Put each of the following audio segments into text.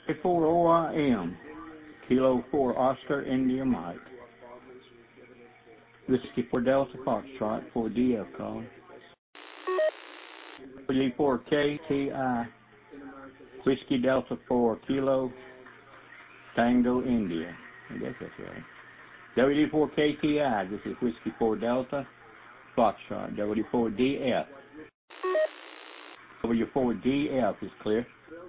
4 OIM, Kilo 4 Oscar India Mike. Whiskey 4 Delta Foxtrot 4 DF calling. WD4 KTI, Whiskey Delta 4 Kilo Tango India. I guess that's right. WD4 KTI, this is Whiskey 4 Delta Foxtrot. WD4 DF. W4 DF is clear.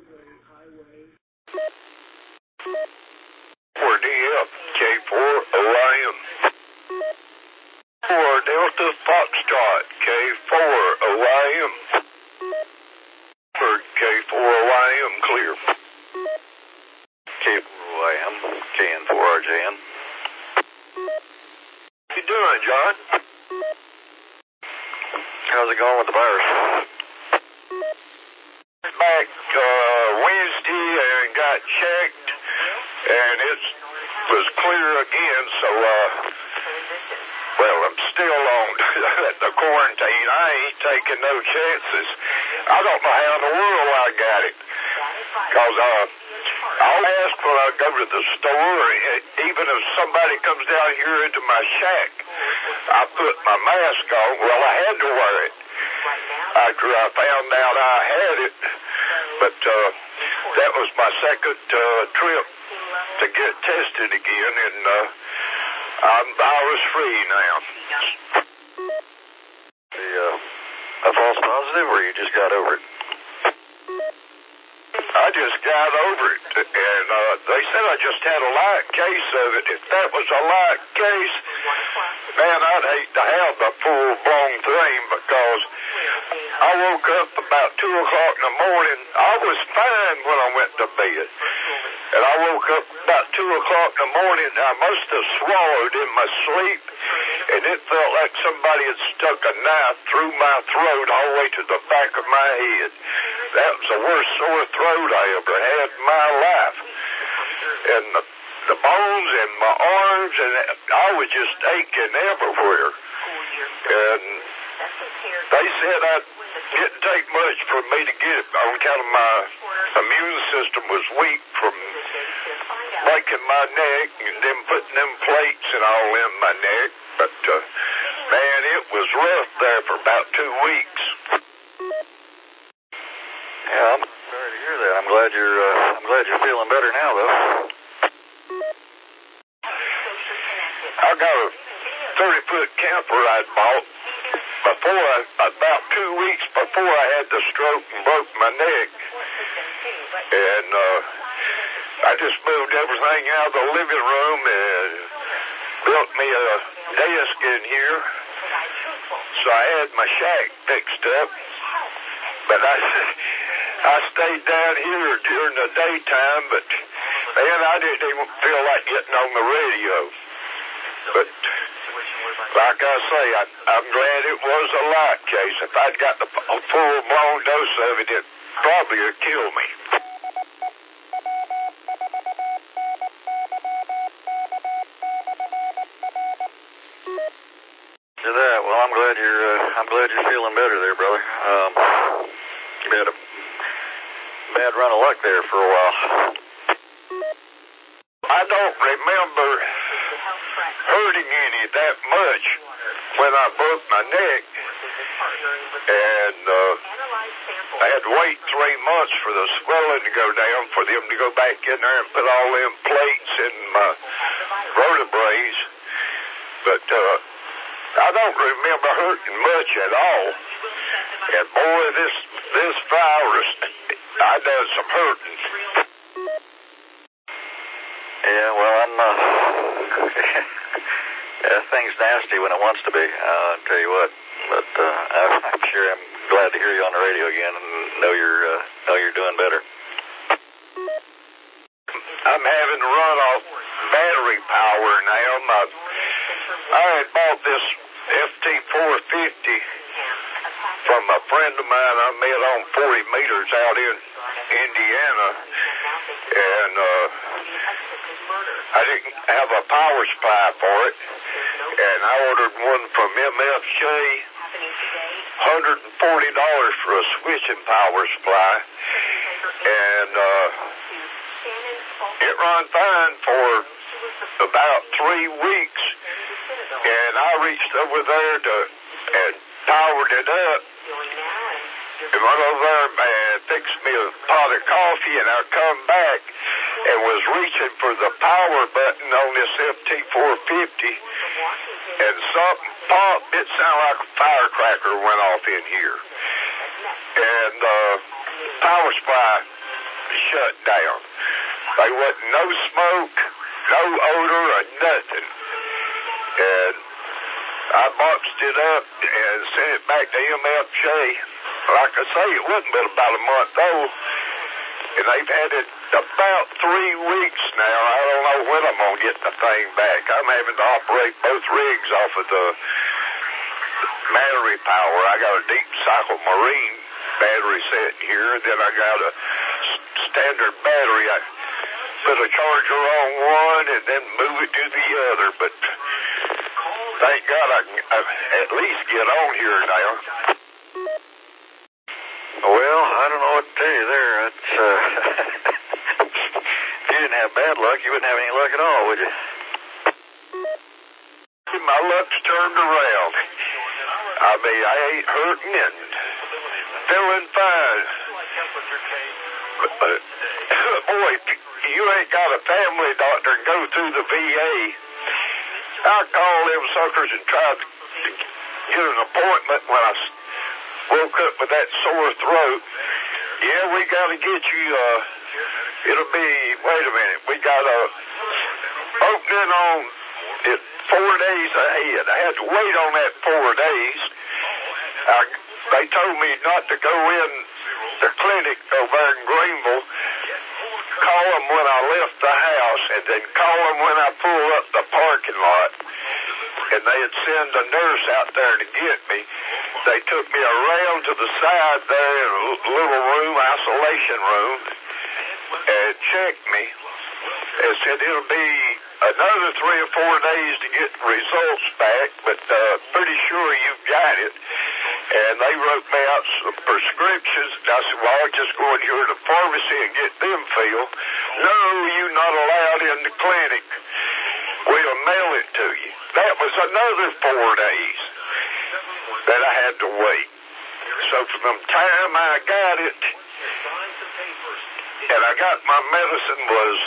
4 DF, K4 OIM. 4 Delta Foxtrot, K4 OIM. For K4 OIM, clear. K4 OIM, KN4RJN. How you doing, John? How's it going with the virus? Back Wednesday and got checked, and it was clear again, so, well, I'm still on the quarantine. I ain't taking no chances. I don't know how in the world I got it, because I'll ask when I go to the store, even if somebody comes down here into my shack, I put my mask on. Well, I had to wear it after I found out I had it, but that was my second trip to get tested again, and I'm virus-free now. A false positive, or you just got over it? I just got over it, and they said I just had a light case of it. If that was a light case, man, I'd hate to have the full-blown thing, because I woke up about 2 o'clock in the morning. I was fine when I went to bed, and I woke up about 2 o'clock in the morning. I must have swallowed in my sleep, and it felt like somebody had stuck a knife through my throat all the way to the back of my head. That was the worst sore throat I ever had in my life. And the bones in my arms, and I was just aching everywhere. And they said it didn't take much for me to get it on account of my immune system was weak from breaking my neck and then putting them plates and all in my neck. But, man, it was rough there for about 2 weeks. Yeah, I'm sorry to hear that. I'm glad you're feeling better now, though. I got a 30-foot camper I'd bought about 2 weeks before I had the stroke and broke my neck. And I just moved everything out of the living room and built me a desk in here. So I had my shack fixed up. But I stayed down here during the daytime, but man, I didn't even feel like getting on the radio. But like I say, I'm glad it was a light case. If I'd got the full-blown dose of it, it probably would kill me. To that, well, I'm glad you're feeling better there, brother. You had a bad run of luck there for a while. I don't remember hurting any that much when I broke my neck, and I had to wait 3 months for the swelling to go down, for them to go back in there and put all them plates in my vertebrae. But I don't remember hurting much at all. And boy, this virus, I done some hurting. Yeah, well, yeah, thing's nasty when it wants to be, I'll tell you what. But I'm sure I'm glad to hear you on the radio again and know you're doing better. I'm having to run off battery power now. I had bought this FT450 from a friend of mine I met on 40 meters out in Indiana, and I didn't have a power supply for it, and I ordered one from MFJ, $140 for a switching power supply, and it run fine for about 3 weeks, and I reached over there and powered it up, and went over there and fixed me a pot of coffee, and I come back and was reaching for the power button on this FT450, and something popped. It sounded like a firecracker went off in here, and power supply shut down. There wasn't no smoke, no odor, or nothing. And I boxed it up and sent it back to MFJ. Like I say, it wasn't but about a month old, and they've had it about 3 weeks now. I don't know when I'm going to get the thing back. I'm having to operate both rigs off of the battery power. I got a deep cycle marine battery sitting here, and then I got a standard battery. I put a charger on one and then move it to the other, but thank God I can at least get on here now. Well, I don't know what to tell you there. It's, if you didn't have bad luck, you wouldn't have any luck at all, would you? My luck's turned around. I mean, I ain't hurting and feeling fine. But, boy, you ain't got a family doctor and go through the VA. I called them suckers and tried to get an appointment when I woke up with that sore throat. Yeah, we got to get you, it'll be, wait a minute, we got a opening on it 4 days ahead. I had to wait on that 4 days. They told me not to go in the clinic over in Greenville, call them when I left the house, and then call them when I pull up the parking lot. And they'd send a nurse out there to get me. They took me around to the side there in a little room, isolation room, and checked me. They said it'll be another 3 or 4 days to get results back, but pretty sure you've got it. And they wrote me out some prescriptions. And I said, well, I'll just go in here to the pharmacy and get them filled. No, you're not allowed in the clinic. We'll mail it to you. That was another 4 days that I had to wait. So from the time I got it, and I got my medicine was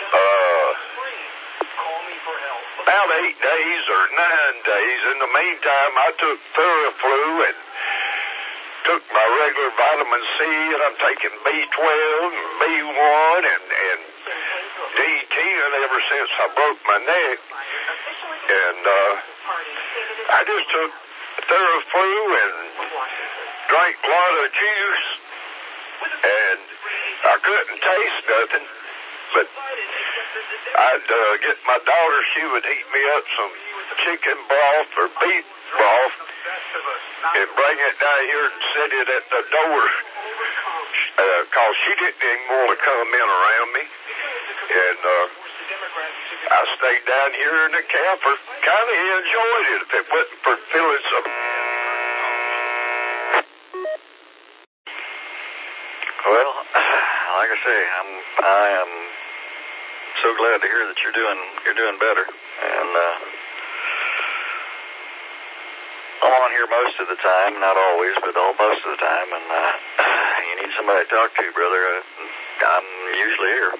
about 8 days or 9 days. In the meantime, I took Theraflu and took my regular vitamin C, and I'm taking B12 and B1 and D10 ever since I broke my neck. And I just took Theraflu and drank a lot of juice, and I couldn't taste nothing. But I'd get my daughter, she would heat me up some chicken broth or beef broth and bring it down here and set it at the door, because she didn't even want to come in around me. And I stayed down here in the camper. Kind of enjoyed it if it wasn't for feeling some. Well, like I say, I am so glad to hear that you're doing better. And I'm on here most of the time, not always, but most of the time. And you need somebody to talk to, brother. I'm usually here.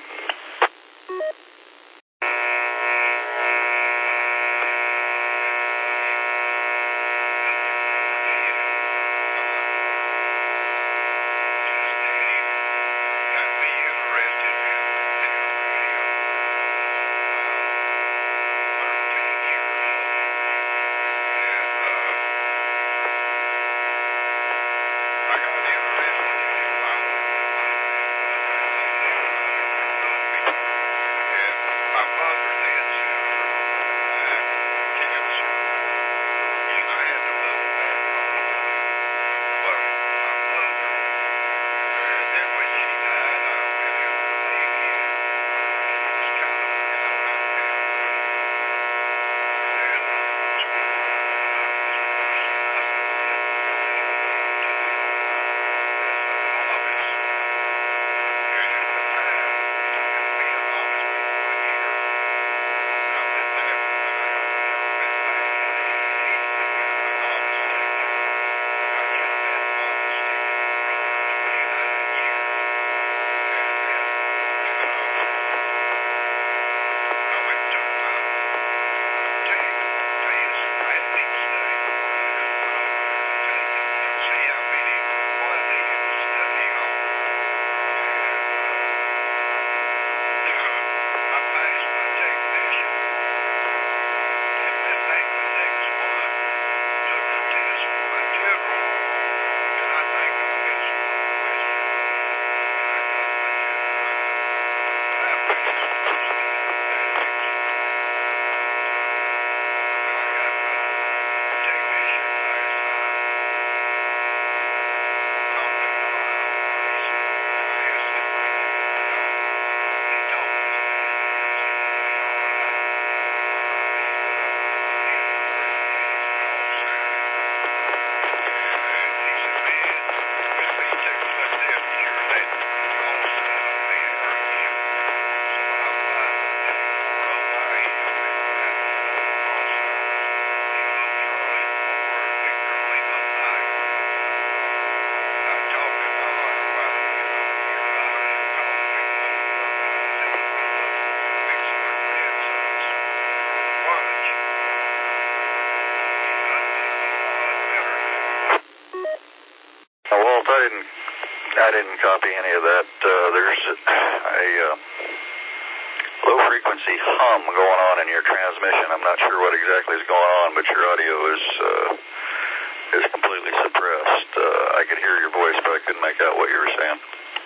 I didn't copy any of that. There's a low frequency hum going on in your transmission. I'm not sure what exactly is going on, but your audio is completely suppressed. I could hear your voice, but I couldn't make out what you were saying.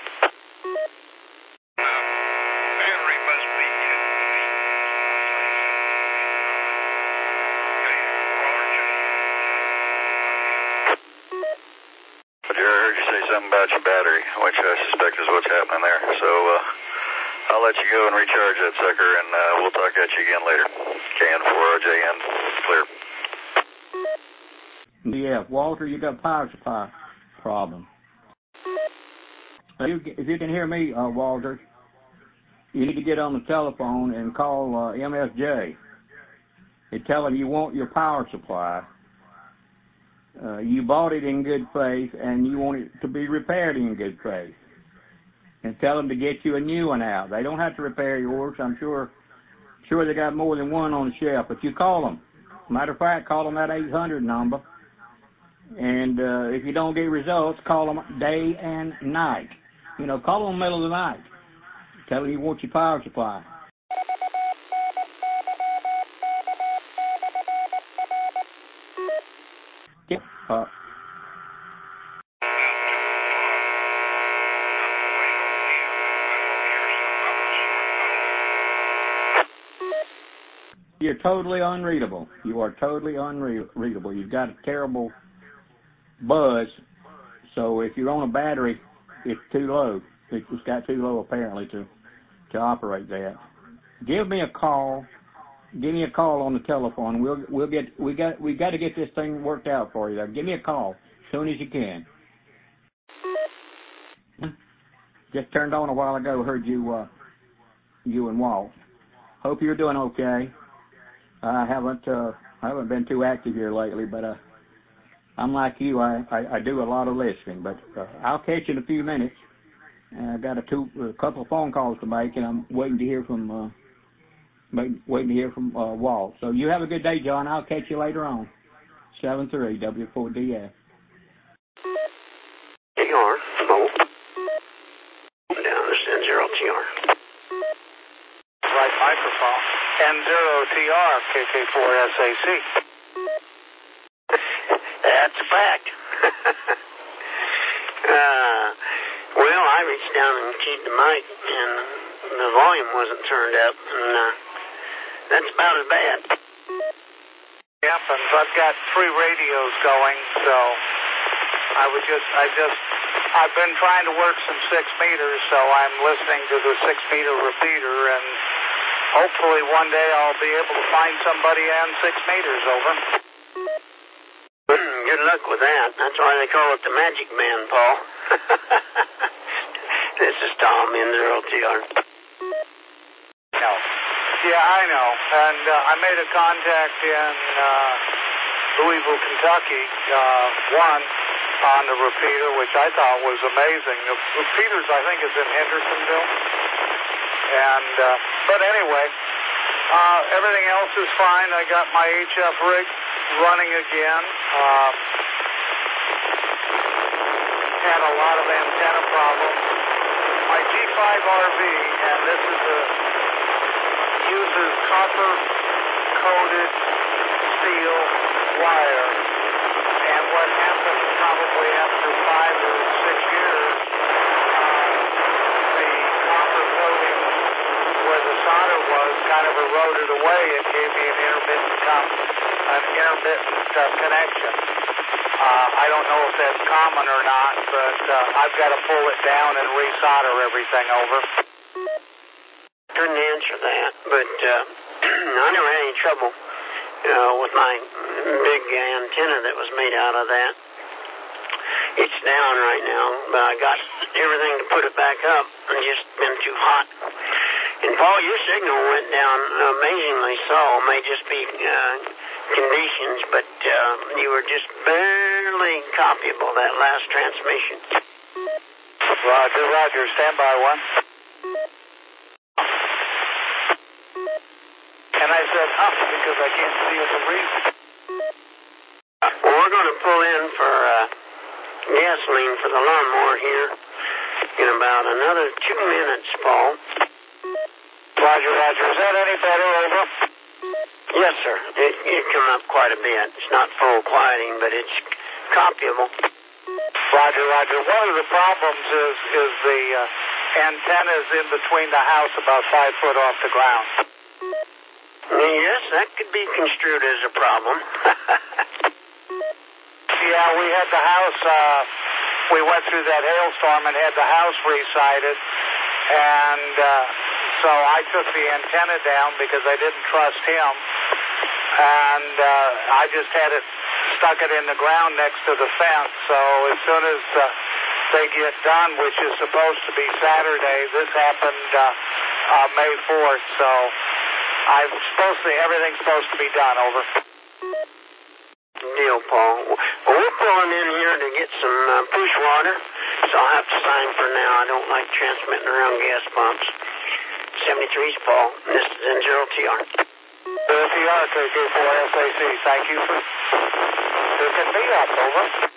Battery must be But I heard you say something about your battery, which I suspect is what's happening there. So I'll let you go and recharge that sucker, and we'll talk at you again later. KN4RJN, clear. Yeah, Walter, you got a power supply problem. If you can hear me, Walter, you need to get on the telephone and call MSJ and tell them you want your power supply. You bought it in good faith, and you want it to be repaired in good faith. And tell them to get you a new one out. They don't have to repair yours. I'm sure they got more than one on the shelf, but you call them. Matter of fact, call them that 800 number. And if you don't get results, call them day and night. You know, call them in the middle of the night. Tell them you want your power supply. Yeah. You're totally unreadable. You are totally unreadable. You've got a terrible buzz. So if you're on a battery, it's too low. It's got too low apparently to operate that. Give me a call. Give me a call on the telephone. We got to get this thing worked out for you. Give me a call as soon as you can. Just turned on a while ago. Heard you and Walt. Hope you're doing okay. I haven't been too active here lately, but I'm like you. I do a lot of listening, but I'll catch you in a few minutes. I got a couple of phone calls to make, and I'm waiting to hear from Walt. So you have a good day, John. I'll catch you later on. 73 W4DF. TR, no. Down to N0TR. Right microphone. N0TR, KK4SAC. That's a fact. Well, I reached down and keyed the mic, and the volume wasn't turned up, and that's about as bad. Yep, and I've got 3 radios going, so I've been trying to work some 6 meters, so I'm listening to the 6-meter repeater, and hopefully one day I'll be able to find somebody on 6 meters, over. Good luck with that. That's why they call it the Magic Man, Paul. This is Tom, N0TR. No. Yeah, I know. And I made a contact in Louisville, Kentucky, one on the repeater, which I thought was amazing. The repeaters, I think, is in Hendersonville. And, but anyway, everything else is fine. I got my HF rig running again. Had a lot of antenna problems. My G5RV, and this is uses copper-coated steel wire. And what happened probably after 5 or 6 years, the copper coating where the solder was kind of eroded away and gave me an intermittent connection. I don't know if that's common or not, but I've got to pull it down and resolder everything, over. Couldn't answer that, but I never had any trouble with my big antenna that was made out of that. It's down right now, but I got everything to put it back up, and just been too hot. And Paul, your signal went down amazingly so. It may just be conditions, but you were just barely copyable that last transmission. Roger. Stand by, one. And I said, because I can't see the reason. Well, we're going to pull in for gasoline for the lawnmower here in about another 2 minutes, Paul. Roger, Roger. Is that any better, over? Yes, sir. It come up quite a bit. It's not full quieting, but it's copyable. Roger, Roger. One of the problems is the antennas in between the house about 5 foot off the ground. Yes, that could be construed as a problem. Yeah, we had the house, we went through that hailstorm and had the house re-sided, and so I took the antenna down because I didn't trust him, and I just had it, stuck it in the ground next to the fence, so as soon as they get done, which is supposed to be Saturday, this happened May 4th, so everything's supposed to be done, over. Deal, Paul. Well, we're pulling in here to get some push water, so I'll have to sign for now. I don't like transmitting around gas pumps. 73's Paul. This is N0TR. 0TR, KK4SAC. Thank you for picking me up, over.